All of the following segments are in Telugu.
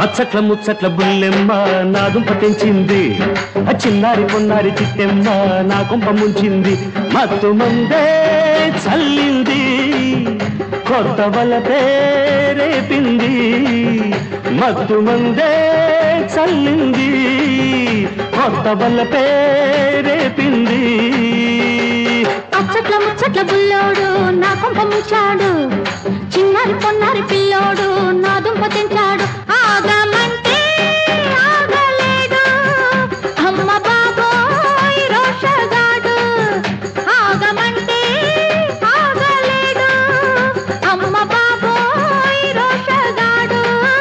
అచ్చట్ల ముచ్చట్ల బుల్లెమ్మ నా దుంప తెంచింది, చిన్నారి పొన్నారి చిట్టెమ్మ నా కుంప ముంచింది. మత్తు మందే చల్లింది, కొత్త వల పేరేపింది. మత్తు మందే చల్లింది, కొత్త వల పేరేపింది. అచ్చట్ల ముచ్చట్ల బుల్లోడు నా కుంప ముంచాడు, చిన్నారి పొన్నారి పిల్లోడు నా దుంప తెంచాడు. ఆగమంటే ఆగలేడు అమ్మ బాబోయ్ రోషగాడు, ఆగమంటే ఆగలేడు అమ్మ బాబోయ్ రోషగాడు.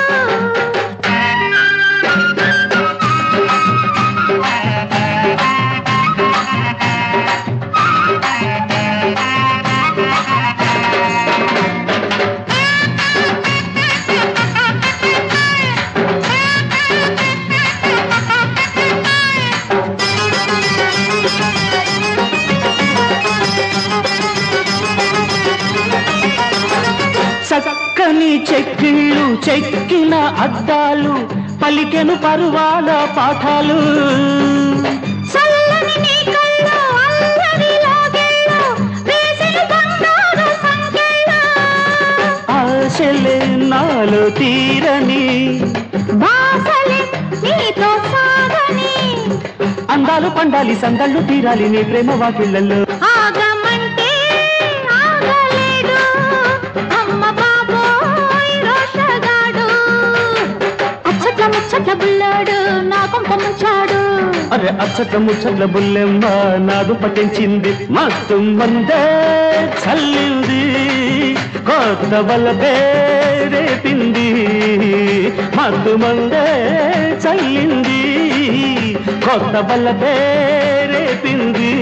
చక్కని చెక్కిళ్ళు చెక్కిన అద్దాలు పలికెను పరువాల పాఠాలు. చల్లని నీ కళ్ళు అల్లరి లాగేళ్ళు వేసెను బంగారు సంకెళ్ళు, ఆశలే నాలో తీరని బాసలే నీతో సాగని. అందాలు పండాలి సందళ్ళు తీరాలి నీ ప్రేమ వాకిళ్ళల్లో. ఆగమంటే ఆగలేడు అమ్మ బాబోయ్ రోషగాడు, అచ్చట్ల ముచ్చట్ల బుల్లాడు నా కుంప ముంచాడు. అరే అచ్చట్ల ముచ్చట్ల బుల్లెమ్మ నా దుంప తెంచింది, మత్తు మందే చల్లింది, కొత్త వల పేరేపింది. మత్తు మందే చల్లింది, కొత్త వల పేరేపింది.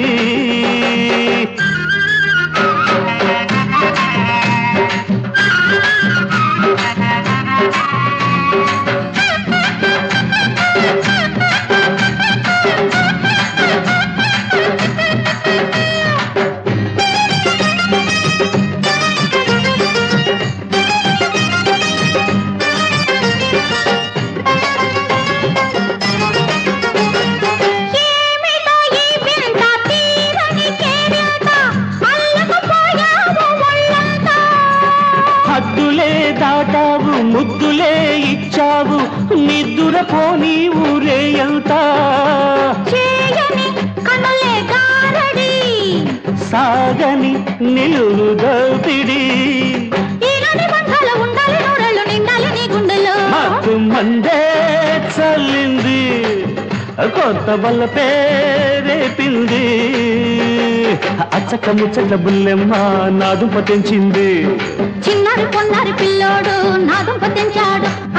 ఏమిటో ఈ వింత తీరని కేరింత, అల్లకపోయావు ఒళ్ళంతా. హద్దులే దాటావు ముద్దులే ఇచ్చావు, నిద్దుర పోనీ ఊరేయంత. చేయని కనులే గారడి, సాగని నిలువు దోపిడి, ఈగని బంధాలు ఉండాలి నూరెళ్ళు నిండాలి నీ గుండెలో. మత్తు మందే చల్లింది, కొత్త వల్ల పేరేపింది. అచ్చక ముచ్చట్ల బుల్లెమ్మ నా దుంప తెంచింది, చిన్నారి పొన్నారి పిల్లోడు నా దుంప తెంచాడు.